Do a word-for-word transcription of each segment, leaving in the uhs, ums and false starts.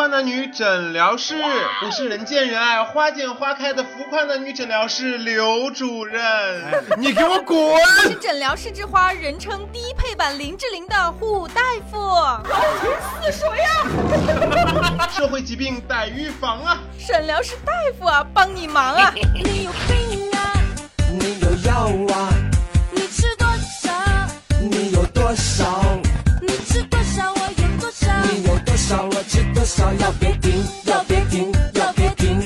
夸男女诊疗室，我是人见人爱、花见花开的浮夸男女诊疗室刘主任。 哎、你给我滚！ 我是诊疗室之花，人称低配版林志玲的胡大夫。 死水呀！ 社会疾病待预防啊！ 诊疗室大夫啊，帮你忙啊！ 你有病啊！你有药啊！你吃多少？你有多少？你吃多少？我有多少？你有多少？我吃多少？要别停，要别停，要别停！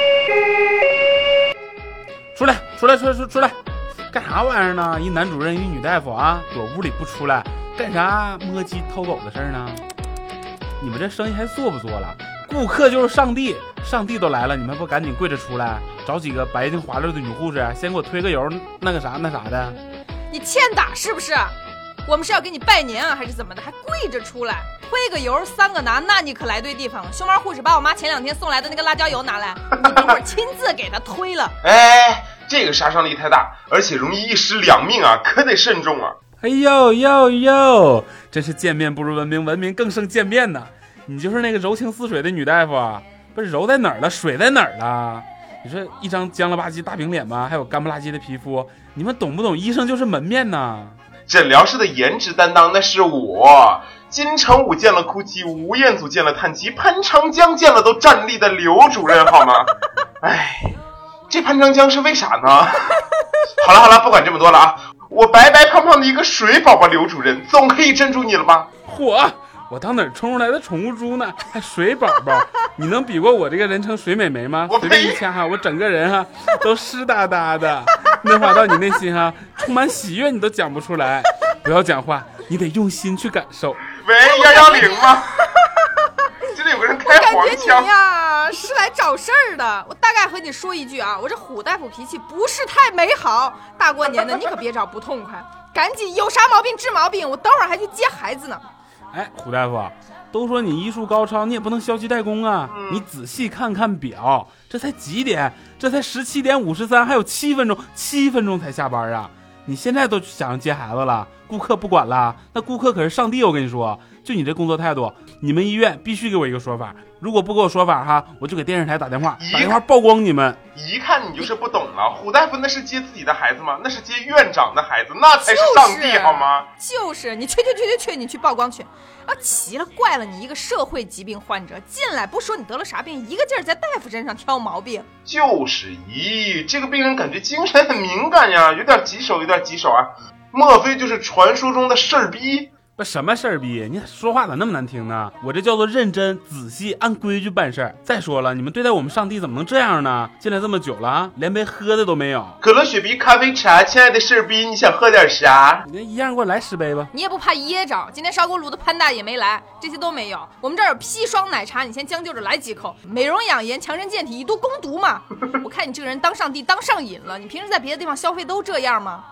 出来，出来，出来，出出来！干啥玩意儿呢？一男主任，一女大夫啊，躲屋里不出来，干啥摸鸡偷狗的事儿呢？你们这生意还做不做了？顾客就是上帝，上帝都来了，你们不赶紧跪着出来，找几个白净滑溜的女护士，先给我推个油，那个啥那啥的。 你欠打是不是？我们是要给你拜年啊，还是怎么的？还跪着出来，推个油三个拿，那你可来对地方了。熊猫护士把我妈前两天送来的那个辣椒油拿来，你等会儿亲自给她推了。 哎，这个杀伤力太大，而且容易一尸两命啊，可得慎重啊！ 哎呦呦呦，真是见面不如闻名，闻名更胜见面呐！你就是那个柔情似水的女大夫啊？不是柔在哪儿了，水在哪儿了？你说一张僵了吧唧大饼脸吧，还有干不拉几的皮肤，你们懂不懂？医生就是门面呐！ 诊疗室的颜值担当那是我，金城武见了哭泣，吴彦祖见了叹气，潘长江见了都站立的刘主任好吗？哎，这潘长江是为啥呢？好了好了，不管这么多了啊！我白白胖胖的一个水宝宝刘主任，总可以镇住你了吧？ 嚯！我当哪儿冲出来的宠物猪呢？还水宝宝？你能比过我这个人称水美眉吗？随便一掐哈，我整个人哈都湿哒哒的，内化到你内心哈，充满喜悦，你都讲不出来。不要讲话，你得用心去感受。 喂，幺幺零吗？这里有个人开黄腔。 我感觉你呀是来找事儿的。我大概和你说一句啊，我这虎大夫脾气不是太美好。大过年的，你可别找不痛快，赶紧有啥毛病治毛病，我等会儿还去接孩子呢。 哎，胡大夫，都说你医术高超，你也不能消极怠工啊！嗯、你仔细看看表，这才几点？这才十七点五十三，还有七分钟，七分钟才下班啊！你现在都想着接孩子了，顾客不管了，那顾客可是上帝！我跟你说，就你这工作态度，你们医院必须给我一个说法，如果不给我说法哈，我就给电视台打电话，打电话曝光你们。 一看你就是不懂了，虎大夫那是接自己的孩子吗？那是接院长的孩子，那才是上帝、就是、好吗？ 就是你去去去去去，你去曝光去啊！奇了怪了，你一个社会疾病患者进来不说你得了啥病，一个劲儿在大夫身上挑毛病。 就是咦，这个病人感觉精神很敏感呀，有点棘手，有点棘手啊！莫非就是传说中的事儿逼？ 不，什么事儿逼？你说话咋那么难听呢？我这叫做认真仔细按规矩办事儿。再说了，你们对待我们上帝怎么能这样呢？进来这么久了，连杯喝的都没有。 可乐、雪碧、咖啡、茶，亲爱的事儿逼，你想喝点啥？ 你一样给我来十杯吧。 你也不怕噎着？今天烧锅炉的潘大也没来，这些都没有。我们这儿有砒霜奶茶，你先将就着来几口。美容养颜、强身健体，以毒攻毒嘛。我看你这个人当上帝当上瘾了。你平时在别的地方消费都这样吗？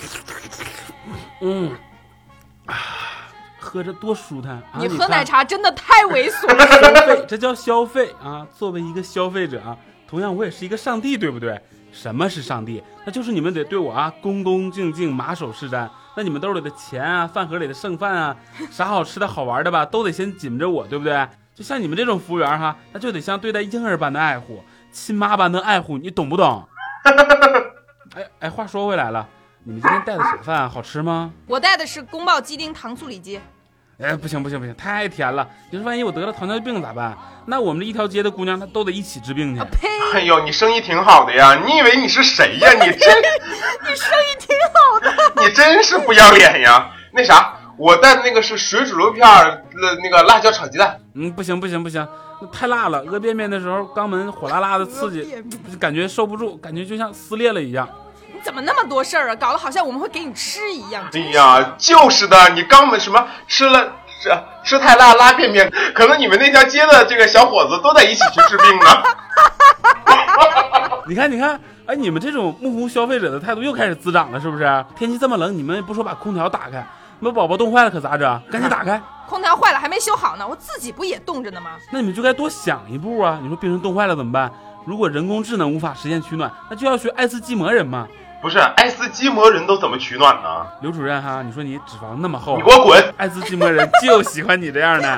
嗯。啊，喝着多舒坦、啊、 你喝奶茶真的太猥琐了。 消费，这叫消费啊！作为一个消费者啊，同样我也是一个上帝，对不对？什么是上帝？那就是你们得对我啊恭恭敬敬，马首是瞻。那你们兜里的钱啊，饭盒里的剩饭啊，啥好吃的好玩的吧，都得先紧着我，对不对？就像你们这种服务员哈，那就得像对待婴儿般的爱护，亲妈般的爱护，你懂不懂？哎哎，话说回来了。你们今天带的啥饭好吃吗？ 我带的是宫保鸡丁糖醋里脊。 哎，不行不行不行，太甜了！你说万一我得了糖尿病咋办？那我们这一条街的姑娘她都得一起治病去。 啊呸！ 哎呦，你生意挺好的呀！你以为你是谁呀？你真你生意挺好的， 你真是不要脸呀！那啥，我带的那个是水煮肉片儿，那个辣椒炒鸡蛋。 嗯，不行不行不行，太辣了！饿便便的时候，肛门火辣辣的刺激，感觉受不住，感觉就像撕裂了一样。 你怎么那么多事儿啊？搞得好像我们会给你吃一样。 哎呀，就是的，你肛门什么吃了吃吃太辣拉便便，可能你们那条街的这个小伙子都在一起去治病呢。 你看你看，哎，你们这种目无消费者的态度又开始滋长了，是不是？天气这么冷，你们不说把空调打开，那宝宝冻坏了可咋整？赶紧打开。 空调坏了还没修好呢，我自己不也冻着呢吗？ 那你们就该多想一步啊！你说病人冻坏了怎么办？如果人工智能无法实现取暖，那就要学爱斯基摩人嘛。 不是，爱斯基摩人都怎么取暖呢？ 刘主任哈，你说你脂肪那么厚， 你给我滚！ 爱斯基摩人就喜欢你这样的。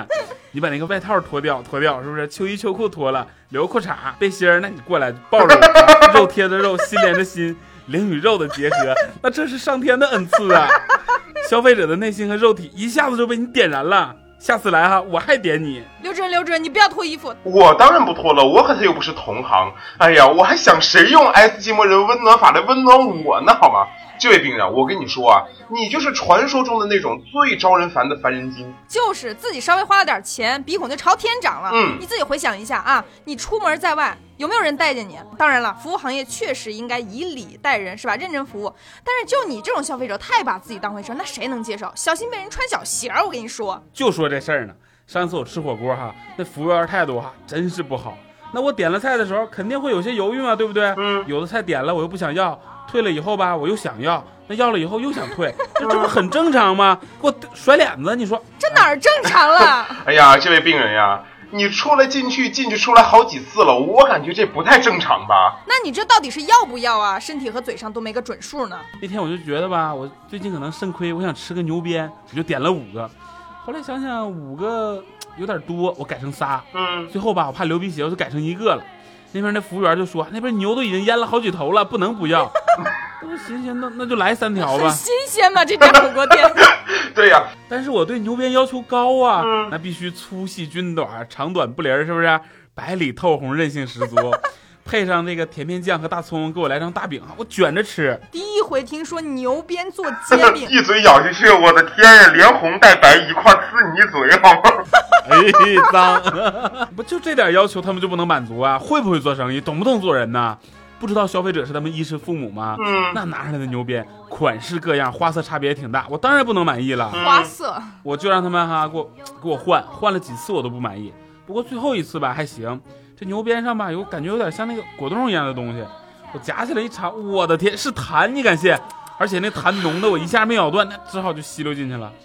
你把那个外套脱掉，脱掉是不是？秋衣秋裤脱了，留裤衩背心儿，那你过来抱着我，肉贴着肉，心连着心，灵与肉的结合，那这是上天的恩赐啊！消费者的内心和肉体一下子就被你点燃了。下次来哈，我还点你。 刘主任，刘主任，你不要脱衣服。 我当然不脱了，我和他又不是同行。哎呀，我还想谁用 S 寂寞人温暖法来温暖我呢，好吗？这位病人，我跟你说啊，你就是传说中的那种最招人烦的烦人精。 就是自己稍微花了点钱，鼻孔就朝天长了。 嗯， 你自己回想一下啊，你出门在外有没有人待见你？当然了，服务行业确实应该以礼待人，是吧？认真服务。但是就你这种消费者太把自己当回事，那谁能接受？小心被人穿小鞋儿，我跟你说。 就说这事儿呢，上次我吃火锅哈，那服务员态度哈真是不好。那我点了菜的时候肯定会有些犹豫嘛，对不对？ 嗯， 有的菜点了我又不想要，退了以后吧我又想要，那要了以后又想退，这这不很正常吗？给我甩脸子，你说这哪儿正常了？ 哎呀，这位病人呀，你出来进去进去出来好几次了，我感觉这不太正常吧？ 那你这到底是要不要啊？身体和嘴上都没个准数呢。 那天我就觉得吧，我最近可能肾亏，我想吃个牛鞭，我就点了五个，后来想想五个有点多，我改成仨。 嗯， 最后吧，我怕流鼻血，我就改成一个了。那边那服务员就说，那边牛都已经腌了好几头了，不能不要。我行行，那那就来三条吧。 很新鲜吗？这家火锅店？ 对呀、啊。 但是我对牛鞭要求高啊， 嗯、 那必须粗细均短，长短不离，是不是？白里透红，韧性十足。配上那个甜面酱和大葱，给我来张大饼，我卷着吃。 第一回听说牛鞭做煎饼， 一嘴咬下去，我的天呀，连红带白一块呲你一嘴，好吗？ 哎，脏！不就这点要求，他们就不能满足啊？会不会做生意，懂不懂做人呢？不知道消费者是他们衣食父母吗？ 嗯， 那拿上来的牛鞭，款式各样，花色差别也挺大，我当然不能满意了。 花色， 我就让他们哈给我给我换，换了几次我都不满意。不过最后一次吧还行。这牛鞭上吧有感觉有点像那个果冻一样的东西，我夹起来一尝，我的天，是痰，你敢信？而且那痰浓的我一下没咬断，那只好就吸溜进去了。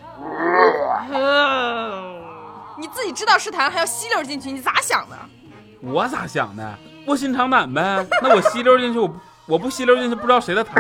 呃、你自己知道是痰还要吸溜进去，你咋想的？ 我咋想的？卧薪尝胆呗。那我吸溜进去，我我不吸溜进去，不知道谁的痰。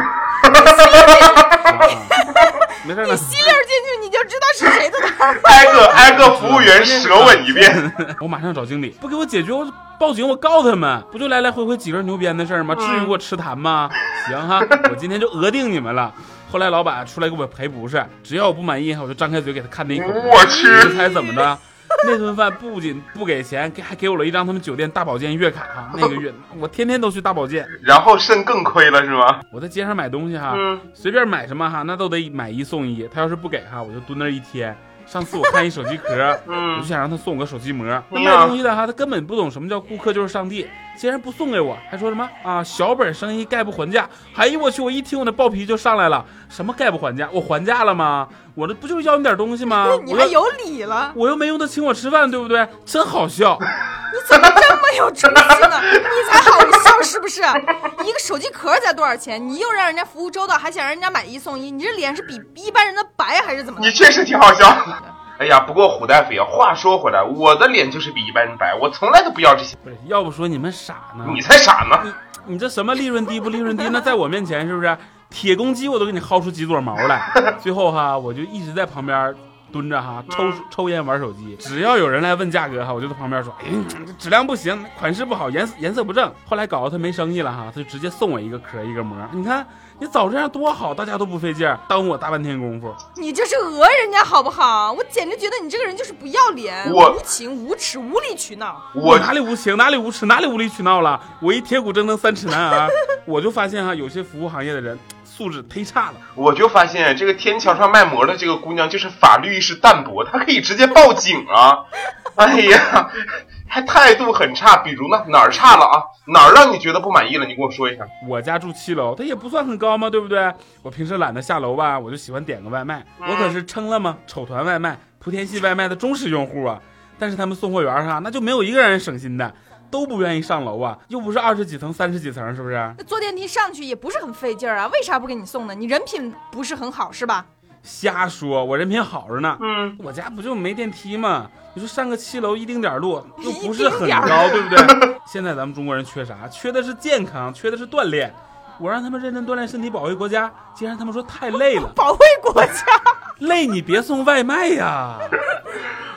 没事了， 你吸溜进去你就知道是谁的痰。 挨个挨个服务员舌吻一遍。 我马上找经理，不给我解决我报警，我告他们。不就来来回回几根牛鞭的事儿吗？至于给我吃痰吗？行哈，我今天就讹定你们了。后来老板出来给我赔不是，只要我不满意我就张开嘴给他看那一口。 我去， 你猜怎么的？那顿饭不仅不给钱，给还给我了一张他们酒店大保健月卡哈。那个月我天天都去大保健， 然后肾更亏了是吗？ 我在街上买东西哈， 嗯、 随便买什么哈，那都得买一送一。他要是不给哈，我就蹲那一天。上次我看一手机壳， 嗯、 我就想让他送我个手机膜。那卖东西的哈，他根本不懂什么叫顾客就是上帝，竟然不送给我，还说什么啊小本生意概不还价。哎呦我去！我一听我那暴脾气就上来了，什么概不还价？我还价了吗？我这不就是要你点东西吗？ 你还有理了？ 我又没用他请我吃饭，对不对？真好笑！ 你怎么这么有出息呢？你才好笑是不是？一个手机壳才多少钱？你又让人家服务周到，还想让人家买一送一，你这脸是比一般人的白还是怎么的？ 你确实挺好笑。哎呀，不过虎大夫呀，话说回来，我的脸就是比一般人白，我从来都不要这些。 不是，要不说你们傻呢？ 你才傻呢！ 你你这什么利润低不利润低？那在我面前是不是铁公鸡我都给你薅出几撮毛来？最后哈，我就一直在旁边蹲着哈，抽抽烟玩手机。只要有人来问价格哈，我就在旁边说，哎，这质量不行，款式不好，颜色颜色不正。后来搞得他没生意了哈，他就直接送我一个壳一个膜。你看你早这样多好，大家都不费劲，耽误我大半天功夫。 你这是讹人家好不好？我简直觉得你这个人就是不要脸，无情无耻无理取闹。 我哪里无情哪里无耻哪里无理取闹了？我一铁骨铮铮三尺男啊！我就发现哈，有些服务行业的人素质忒差了。 我就发现这个天桥上卖馍的这个姑娘就是法律意识淡薄，她可以直接报警啊！哎呀，还态度很差。比如呢，哪儿差了啊？哪儿让你觉得不满意了？你跟我说一下。 我家住七楼，它也不算很高嘛，对不对？我平时懒得下楼吧，我就喜欢点个外卖。嗯、我可是撑了吗？丑团外卖、莆田系外卖的忠实用户啊！但是他们送货员哈，那就没有一个人省心的。都不愿意上楼啊，又不是二十几层、三十几层，是不是？ 坐电梯上去也不是很费劲儿啊，为啥不给你送呢？你人品不是很好是吧？ 瞎说，我人品好着呢。 嗯， 我家不就没电梯吗？你说上个七楼一丁点路，又不是很高，对不对？现在咱们中国人缺啥？缺的是健康，缺的是锻炼。我让他们认真锻炼身体，保卫国家，竟然他们说太累了。 保卫国家？ 累你别送外卖呀！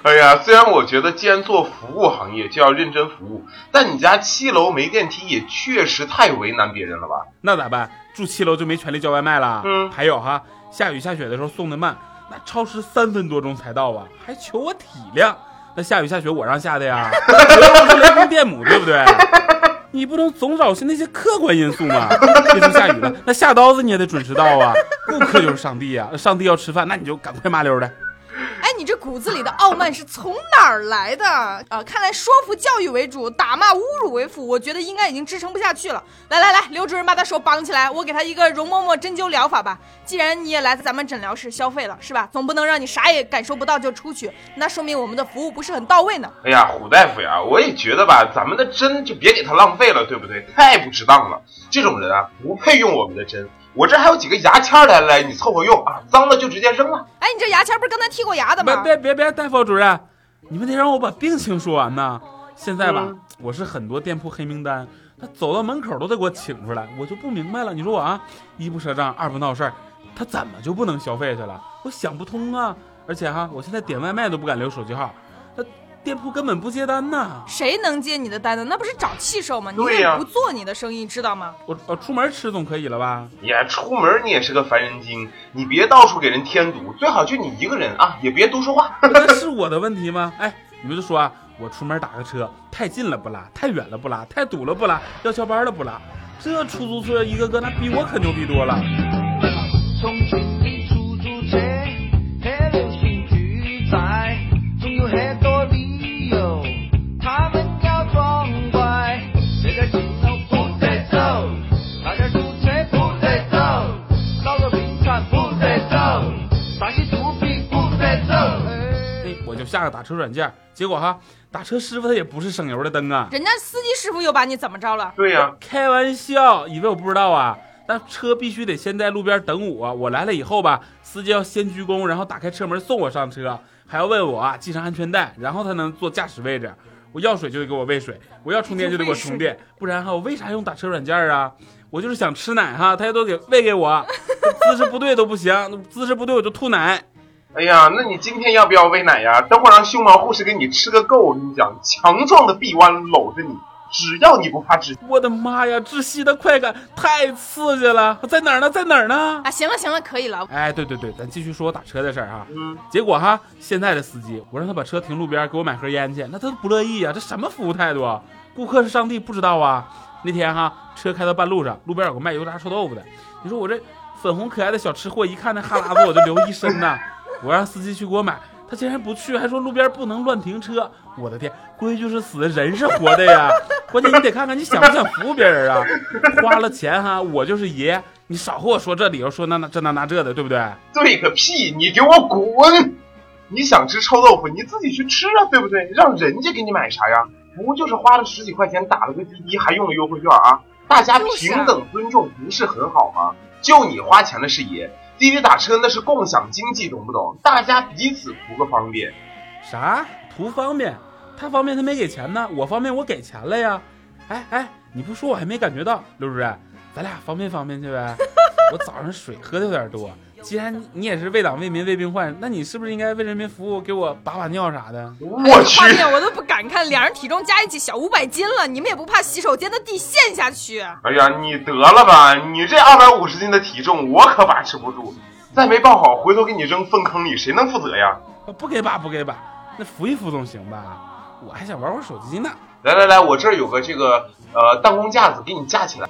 哎呀，虽然我觉得既然做服务行业就要认真服务，但你家七楼没电梯也确实太为难别人了吧？ 那咋办？住七楼就没权利叫外卖了？ 嗯， 还有哈，下雨下雪的时候送的慢，那超时三分多钟才到啊，还求我体谅。那下雨下雪我让下的呀，我是雷公电母，对不对？你不能总找些那些客观因素嘛。别说下雨了，那下刀子你也得准时到啊。顾客就是上帝呀、啊，上帝要吃饭，那你就赶快麻溜的。 哎，你这骨子里的傲慢是从哪儿来的？呃，看来说服教育为主，打骂侮辱为辅，我觉得应该已经支撑不下去了。来来来，刘主任把他手绑起来，我给他一个容嬷嬷针灸疗法吧。既然你也来咱们诊疗室消费了，是吧？总不能让你啥也感受不到就出去，那说明我们的服务不是很到位呢。 哎呀，虎大夫呀，我也觉得吧，咱们的针就别给他浪费了，对不对？太不值当了，这种人啊，不配用我们的针。我这还有几个牙签，来来，你凑合用啊，脏了就直接扔了。 哎，你这牙签不是刚才剔过牙的吗？ 别别别，大夫主任，你们得让我把病情说完呐。现在吧，嗯、我是很多店铺黑名单，他走到门口都得给我请出来，我就不明白了。你说我啊，一不赊账，二不闹事儿，他怎么就不能消费去了？我想不通啊！而且哈，我现在点外卖都不敢留手机号，他店铺根本不接单呐。 谁能接你的单呢？那不是找气受吗？你也不做你的生意，知道吗？ 我我出门吃总可以了吧？ 呀，出门你也是个烦人精，你别到处给人添堵，最好就你一个人啊，也别多说话。 那是我的问题吗？哎，你们就说啊，我出门打个车，太近了不拉，太远了不拉，太堵了不拉，要翘班了不拉，这出租车一个个那比我可牛逼多了。 重庆的出租车很流行拒载，总有很多理由，他们要装乖。这个镜头不得走，那点堵车不得走，老弱病残不得走，那些毒品不得走。 哎，我就下个打车软件，结果哈，打车师傅他也不是省油的灯啊。 人家司机师傅又把你怎么着了？ 对呀、啊， 开玩笑，以为我不知道啊？那车必须得先在路边等我，我来了以后吧，司机要先鞠躬，然后打开车门送我上车，还要问我啊系上安全带，然后才能坐驾驶位置。我要水就得给我喂水，我要充电就得给我充电，不然哈我为啥用打车软件啊？我就是想吃奶哈，他也都给喂给我，姿势不对都不行，姿势不对我就吐奶。 哎呀，那你今天要不要喂奶呀？等会儿让胸毛护士给你吃个够，我跟你讲，强壮的臂弯搂着你。只要你不怕窒息， 我的妈呀，窒息的快感太刺激了，在哪儿呢？在哪儿呢？ 啊，行了行了，可以了。 哎，对对对，咱继续说打车的事儿哈。 嗯， 结果哈，现在的司机，我让他把车停路边给我买盒烟去，那他不乐意啊，这什么服务态度啊？顾客是上帝，不知道啊？那天哈，车开到半路上，路边有个卖油炸臭豆腐的，你说我这粉红可爱的小吃货，一看那哈喇子我就流一身呐。我让司机去给我买。他竟然不去，还说路边不能乱停车。我的天，规矩是死的，人是活的呀。关键你得看看你想不想服务别人啊。花了钱哈，我就是爷，你少和我说这理由，说那那这那那这的，对不对？ 对个屁！你给我滚！你想吃臭豆腐，你自己去吃啊，对不对？让人家给你买啥呀？不就是花了十几块钱打了个滴滴，还用了优惠券啊？大家平等尊重不是很好吗？就你花钱的是爷。滴滴打车那是共享经济，懂不懂？大家彼此图个方便。 啥？图方便？他方便他没给钱呢，我方便我给钱了呀。哎哎，你不说我还没感觉到，刘主任，咱俩方便方便去呗。我早上水喝的有点多，既然你也是为党为民为病患，那你是不是应该为人民服务，给我把把尿啥的？ 我去， 画面我都不敢看，两人体重加一起小五百斤了，你们也不怕洗手间的地陷下去？ 哎呀，你得了吧，你这二百五十斤的体重，我可把持不住。再没抱好，回头给你扔粪坑里，谁能负责呀？ 不给把不给把，那扶一扶总行吧？我还想玩会儿手机呢。 来来来，我这儿有个这个呃弹弓架子，给你架起来。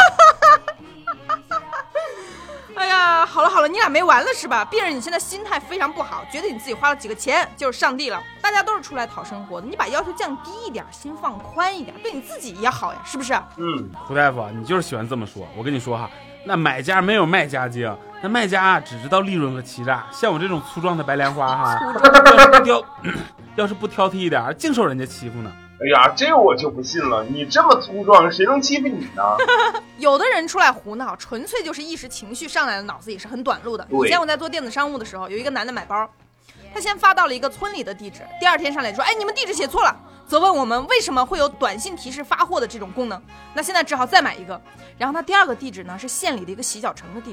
哎呀，好了好了，你俩没完了是吧？别人你现在心态非常不好，觉得你自己花了几个钱就是上帝了。大家都是出来讨生活的，你把要求降低一点，心放宽一点，对你自己也好呀，是不是？ 嗯， 胡大夫，你就是喜欢这么说。我跟你说哈，那买家没有卖家精，那卖家啊只知道利润和欺诈。像我这种粗壮的白莲花哈，要是不挑，要是不挑剔一点，净受人家欺负呢。 哎呀，这我就不信了，你这么粗壮，谁能欺负你呢？ 有的人出来胡闹，纯粹就是一时情绪上来了，脑子也是很短路的。以前我在做电子商务的时候，有一个男的买包，他先发到了一个村里的地址，第二天上来说，哎，你们地址写错了，责问我们为什么会有短信提示发货的这种功能。那现在只好再买一个。然后他第二个地址呢是县里的一个洗脚城的地址，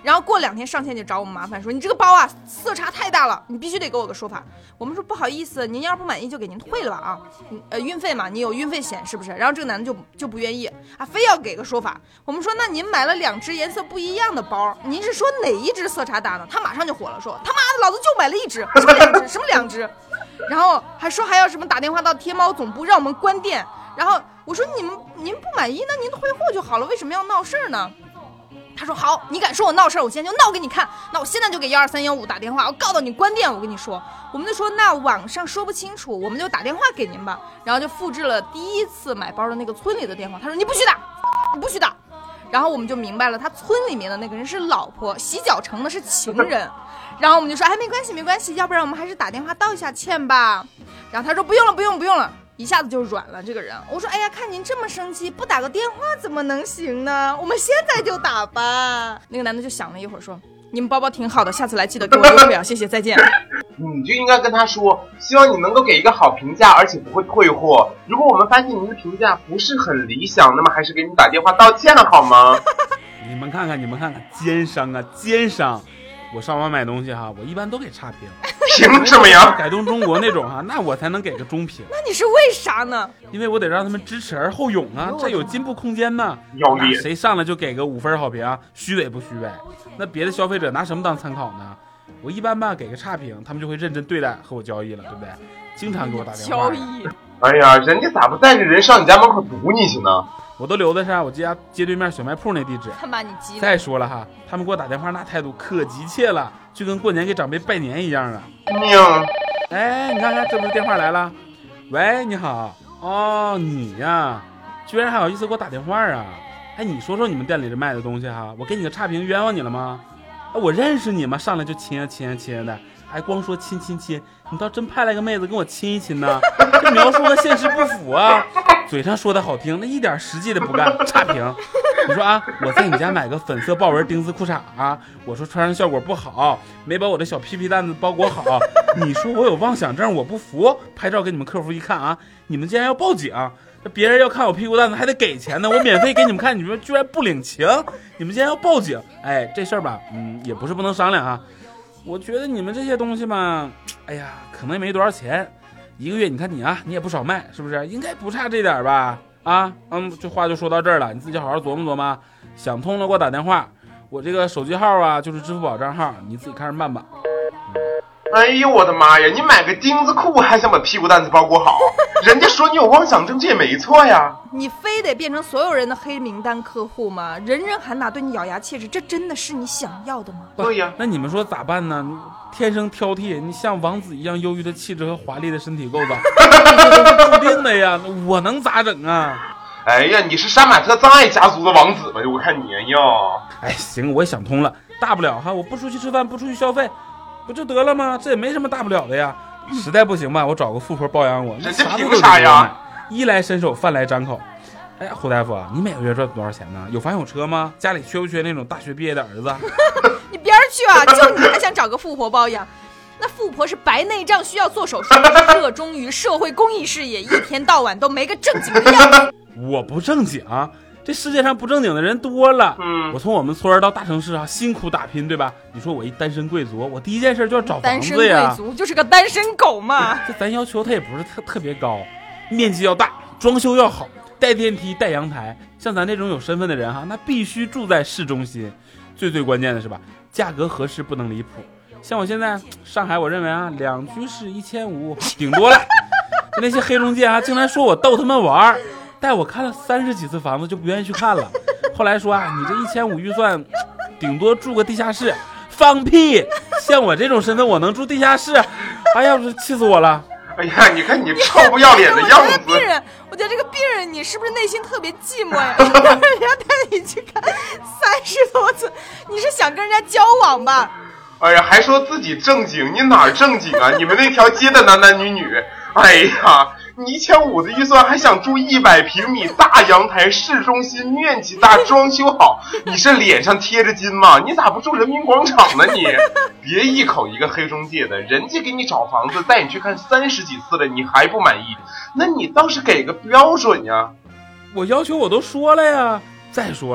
然后过两天上线就找我们麻烦说，你这个包啊色差太大了，你必须得给我个说法。我们说不好意思，您要是不满意就给您退了吧啊，呃运费嘛，你有运费险是不是？然后这个男的就就不愿意啊，非要给个说法。我们说那您买了两只颜色不一样的包，您是说哪一只色差大呢？他马上就火了，说他妈的老子就买了一只，什么两只什么两只，然后还说还要什么打电话到天猫总部让我们关店。然后我说你们您不满意，那您退货就好了，为什么要闹事儿呢？他说好，你敢说我闹事儿，我现在就闹给你看。那我现在就给幺二三幺五打电话，我告到你关店。我跟你说，我们就说那网上说不清楚，我们就打电话给您吧。然后就复制了第一次买包的那个村里的电话。他说你不许打，你不许打。然后我们就明白了，他村里面的那个人是老婆，洗脚成的是情人。然后我们就说哎，没关系没关系，要不然我们还是打电话道一下歉吧。然后他说不用了不用了不用了。一下子就软了这个人。我说哎呀，看您这么生气，不打个电话怎么能行呢？我们现在就打吧。那个男的就想了一会儿说，你们包包挺好的，下次来记得给我留表，谢谢，再见。 你就应该跟他说，希望你能够给一个好评价，而且不会退货。如果我们发现您的评价不是很理想，那么还是给你打电话道歉了好吗？ 你们看看你们看看奸商啊奸商，我上网买东西哈，我一般都给差评。 凭什么呀？ 改动中国那种哈，那我才能给个中评。 那你是为啥呢？ 因为我得让他们知耻而后勇啊，这有进步空间呢。 要脸， 谁上来就给个五分好评啊？虚伪不虚伪？那别的消费者拿什么当参考呢？我一般吧给个差评，他们就会认真对待和我交易了，对不对？经常给我打电话。 交易。 哎呀，人家咋不带着人上你家门口堵你去呢？ 我都留的是我家街对面小卖铺那地址。 他把你急了。 再说了哈，他们给我打电话那态度可急切了，就跟过年给长辈拜年一样啊。 命。 哎，你看看，这不是电话来了？喂，你好。哦，你呀，居然还好意思给我打电话啊？哎，你说说你们店里这卖的东西哈，我给你个差评，冤枉你了吗？哎，我认识你吗？上来就亲啊亲啊亲的，还光说亲亲亲，你倒真派来个妹子跟我亲一亲呢？这描述和现实不符啊！嘴上说的好听，那一点实际的不干，差评。你说啊，我在你家买个粉色豹纹丁字裤衩啊，我说穿上效果不好，没把我的小屁屁蛋子包裹好，你说我有妄想症，我不服，拍照给你们客服一看啊，你们竟然要报警，这别人要看我屁股蛋子还得给钱呢，我免费给你们看，你们居然不领情，你们竟然要报警，哎，这事儿吧，嗯，也不是不能商量啊，我觉得你们这些东西吧，哎呀，可能也没多少钱，一个月你看你啊，你也不少卖，是不是？应该不差这点吧？啊，嗯，这话就说到这儿了，你自己好好琢磨琢磨，想通了给我打电话，我这个手机号啊就是支付宝账号，你自己看着办吧。 哎呦我的妈呀，你买个钉子裤还想把屁股蛋子包裹好，人家说你有妄想症，这也没错呀。 你非得变成所有人的黑名单客户吗？人人喊打，对你咬牙切齿，这真的是你想要的吗？ 对呀， 那你们说咋办呢？天生挑剔，你像王子一样忧郁的气质和华丽的身体构造，这都是注定的呀，我能咋整啊？ 哎呀，你是杀马特葬爱家族的王子吧？我看你哟。 哎，行，我也想通了，大不了哈，我不出去吃饭，不出去消费，不就得了吗？这也没什么大不了的呀。实在不行吧，我找个富婆包养我， 人家凭啥呀？ 衣来伸手，饭来张口。哎呀，胡大夫，你每个月赚多少钱呢？有房有车吗？家里缺不缺那种大学毕业的儿子？ 你边儿去啊！就你还想找个富婆包养？那富婆是白内障，需要做手术，热衷于社会公益事业，一天到晚都没个正经的样子。 我不正经，这世界上不正经的人多了。 嗯， 我从我们村到大城市啊，辛苦打拼，对吧？你说我一单身贵族，我第一件事就要找房子呀。单身贵族就是个单身狗嘛。 这咱要求他也不是特特别高，面积要大，装修要好，带电梯带阳台，像咱这种有身份的人哈，那必须住在市中心。最最关键的是吧，价格合适，不能离谱。像我现在上海，我认为啊，两居室一千五顶多了。那些黑中介啊，竟然说我逗他们玩，带我看了三十几次房子就不愿意去看了。后来说啊，你这一千五预算，顶多住个地下室。放屁！像我这种身份，我能住地下室？哎呀，气死我了！ 哎呀，你看你臭不要脸的样子！ 我觉得病人，我觉得这个病人，你是不是内心特别寂寞呀？让人家带你去看三十多次，你是想跟人家交往吧？ 哎呀，还说自己正经，你哪儿正经啊？你们那条街的男男女女，哎呀，你一千五的预算还想住一百平米大阳台，市中心面积大，装修好，你是脸上贴着金吗？你咋不住人民广场呢？你别一口一个黑中介的，人家给你找房子带你去看三十几次了，你还不满意？那你倒是给个标准呀！ 我要求我都说了呀。再说了，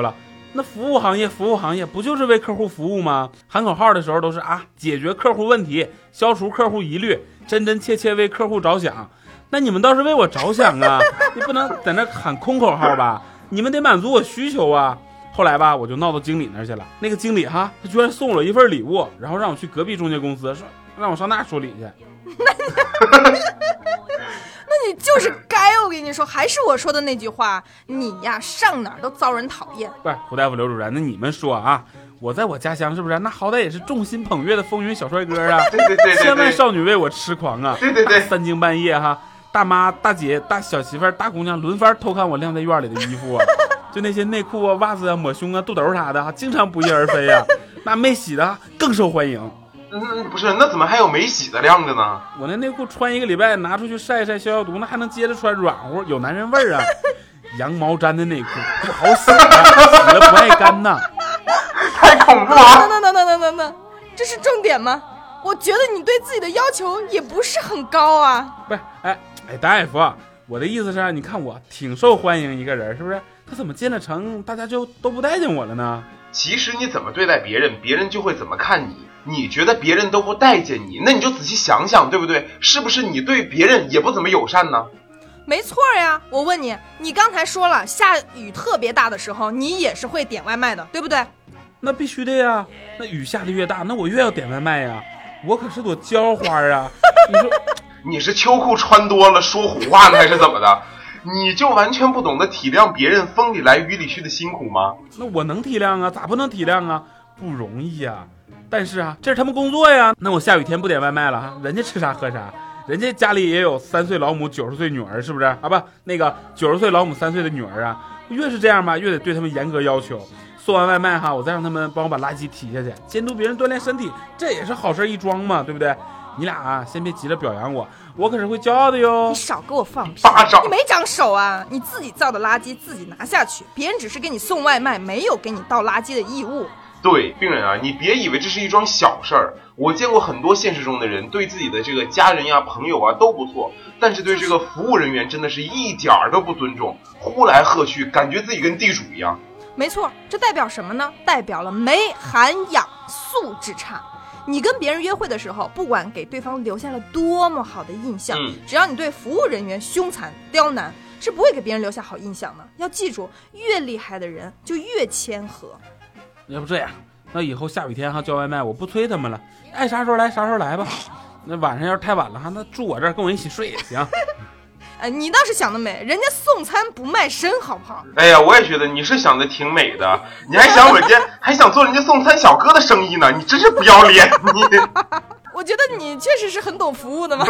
那服务行业，服务行业不就是为客户服务吗？喊口号的时候都是啊，解决客户问题，消除客户疑虑，真真切切为客户着想。那你们倒是为我着想啊，你不能在那喊空口号吧？你们得满足我需求啊。后来吧，我就闹到经理那儿去了。那个经理哈，他居然送我了一份礼物，然后让我去隔壁中介公司，说让我上那儿说理去。 那你就是该，我跟你说，还是我说的那句话，你呀上哪儿都遭人讨厌。 不是胡大夫刘主任，那你们说啊，我在我家乡是不是？那好歹也是众星捧月的风云小帅哥啊， 对对对对， 千万少女为我痴狂啊， 对对对， 三更半夜哈，大妈、大姐、大小媳妇儿、大姑娘轮番偷看我晾在院里的衣服啊，就那些内裤啊、袜子啊、抹胸啊、肚兜啥的，经常不翼而飞啊，那没洗的更受欢迎。 嗯，不是，那怎么还有没洗的晾着呢？ 我那内裤穿一个礼拜，拿出去晒一晒消消毒，那还能接着穿，软乎，有男人味儿啊。羊毛毡的内裤不好洗啊，洗了不爱干呐。 太恐怖了！ 等等等等等等等，这是重点吗？我觉得你对自己的要求也不是很高啊。 不是，哎哎，大夫，我的意思是，你看我挺受欢迎一个人，是不是？可怎么进了城，大家就都不待见我了呢？ 其实你怎么对待别人，别人就会怎么看你。你觉得别人都不待见你，那你就仔细想想，对不对？是不是你对别人也不怎么友善呢？ 没错呀，我问你，你刚才说了，下雨特别大的时候，你也是会点外卖的，对不对？ 那必须的呀，那雨下的越大，那我越要点外卖呀。我可是朵娇花啊！你说你是秋裤穿多了说胡话呢，还是怎么的？你就完全不懂得体谅别人风里来雨里去的辛苦吗？ 那我能体谅啊，咋不能体谅啊？不容易呀。但是啊，这是他们工作呀。那我下雨天不点外卖了，人家吃啥喝啥，人家家里也有三岁老母九十岁女儿，是不是啊？不，那个九十岁老母三岁的女儿啊。越是这样吧，越得对他们严格要求。送完外卖哈，我再让他们帮我把垃圾提下去，监督别人锻炼身体，这也是好事一桩嘛，对不对？你俩啊，先别急着表扬我，我可是会骄傲的哟。 你少给我放屁！ 巴掌！ 你没长手啊！你自己造的垃圾自己拿下去，别人只是给你送外卖，没有给你倒垃圾的义务。 对，病人啊，你别以为这是一桩小事儿。我见过很多现实中的人，对自己的这个家人呀、朋友啊都不错，但是对这个服务人员真的是一点儿都不尊重，呼来喝去，感觉自己跟地主一样。 没错，这代表什么呢？代表了没涵养，素质差。你跟别人约会的时候，不管给对方留下了多么好的印象， 嗯、 只要你对服务人员凶残刁难，是不会给别人留下好印象的。要记住，越厉害的人就越谦和。 要不这样，那以后下雨天哈叫外卖，我不催他们了，爱啥时候来啥时候来吧。那晚上要是太晚了哈，那住我这儿跟我一起睡也行。 哎，你倒是想得美，人家送餐不卖身，好不好？ 哎呀，我也觉得你是想的挺美的，你还想人家还想做人家送餐小哥的生意呢，你真是不要脸！你， 我觉得你确实是很懂服务的嘛。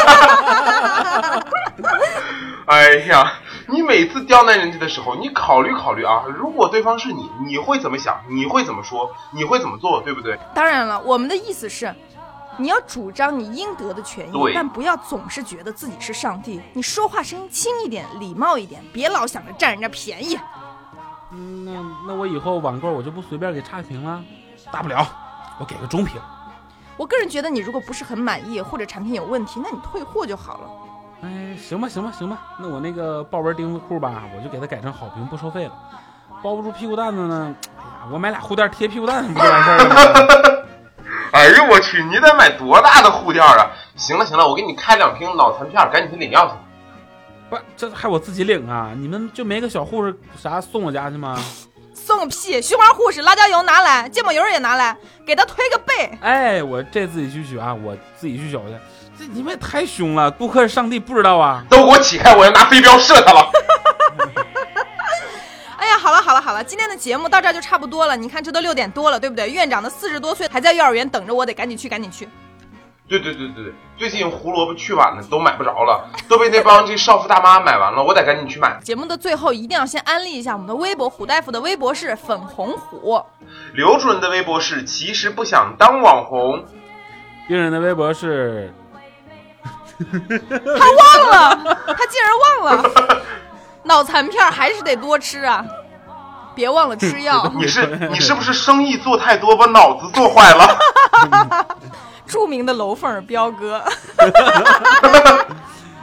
哎呀，你每次刁难人家的时候，你考虑考虑啊，如果对方是你，你会怎么想？你会怎么说？你会怎么做？对不对？ 当然了，我们的意思是，你要主张你应得的权益，但不要总是觉得自己是上帝。你说话声音轻一点，礼貌一点，别老想着占人家便宜。 嗯，那那我以后网购我就不随便给差评了，大不了我给个中评。 我个人觉得，你如果不是很满意，或者产品有问题，那你退货就好了。 哎，行吧，行吧，行吧，那我那个豹纹钉子裤吧，我就给它改成好评不收费了。包不住屁股蛋子呢，哎呀，我买俩护垫贴屁股蛋不就完事儿了吗？ 哎呦我去，你得买多大的护垫啊！行了行了，我给你开两瓶脑残片，赶紧去领药去。 不，这还我自己领啊？你们就没个小护士啥送我家去吗？ 送个屁！菊花护士，辣椒油拿来，芥末油也拿来，给他推个背。 哎，我这自己去取啊，我自己去取去。这你们也太凶了，顾客是上帝不知道啊？ 都给我起开，我要拿飞镖射他了。 哎呀，好了好了好了，今天的节目到这儿就差不多了。你看这都六点多了，对不对？院长的四十多岁还在幼儿园等着我，得赶紧去赶紧去。 对对对对对，最近胡萝卜去晚了，都买不着了，都被那帮这少妇大妈买完了，我得赶紧去买。 节目的最后一定要先安利一下我们的微博，虎大夫的微博是粉红虎， 刘主任的微博是其实不想当网红， 病人的微博是他忘了，他竟然忘了。脑残片还是得多吃啊，别忘了吃药。 你是你是不是生意做太多，把脑子做坏了？ 著名的楼凤彪哥。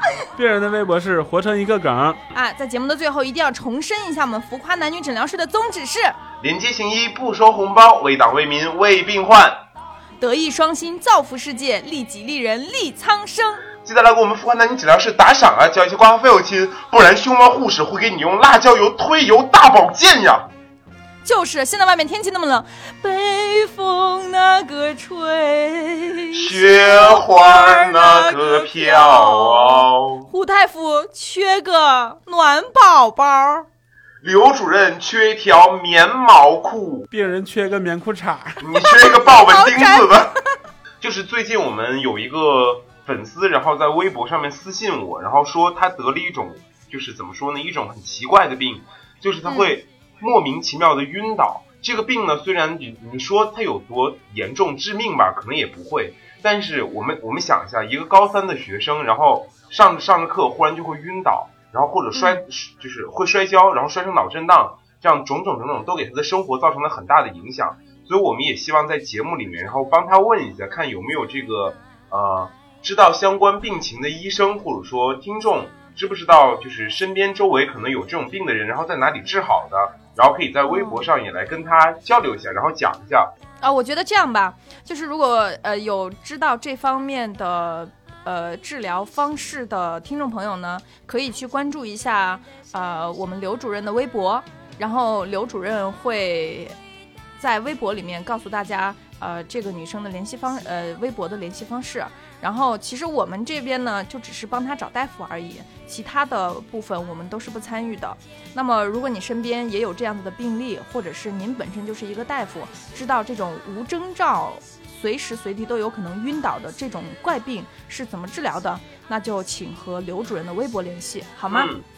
病人的微博是活成一个梗啊。在节目的最后，一定要重申一下我们浮夸男女诊疗室的宗旨是： 廉洁行医，不收红包，为党为民为病患， 德艺双馨，造福世界，利己利人利苍生。 记得来给我们浮夸男女诊疗室打赏啊，交一些挂号费哦亲，不然熊猫护士会给你用辣椒油推油大保健呀。 就是现在外面天气那么冷，北风那个吹， 雪花那个飘， 胡大夫缺个暖宝宝， 刘主任缺一条棉毛裤， 病人缺个棉裤衩， 你缺一个豹纹钉子的。就是最近我们有一个粉丝，然后在微博上面私信我，然后说他得了一种，就是怎么说呢，一种很奇怪的病，就是他会莫名其妙的晕倒。这个病呢，虽然你你说它有多严重致命吧，可能也不会，但是我们我们想一下，一个高三的学生，然后上着上着课忽然就会晕倒，然后或者摔、嗯、就是会摔跤，然后摔成脑震荡，这样种种种种都给他的生活造成了很大的影响。所以我们也希望在节目里面，然后帮他问一下，看有没有这个呃知道相关病情的医生，或者说听众知不知道，就是身边周围可能有这种病的人，然后在哪里治好的，然后可以在微博上也来跟他交流一下，然后讲一下。 啊，我觉得这样吧，就是如果呃有知道这方面的呃治疗方式的听众朋友呢，可以去关注一下呃我们刘主任的微博，然后刘主任会在微博里面告诉大家呃这个女生的联系方呃微博的联系方式。然后其实我们这边呢就只是帮他找大夫而已，其他的部分我们都是不参与的。那么如果你身边也有这样子的病例，或者是您本身就是一个大夫，知道这种无征兆随时随地都有可能晕倒的这种怪病是怎么治疗的，那就请和刘主任的微博联系好吗？ 嗯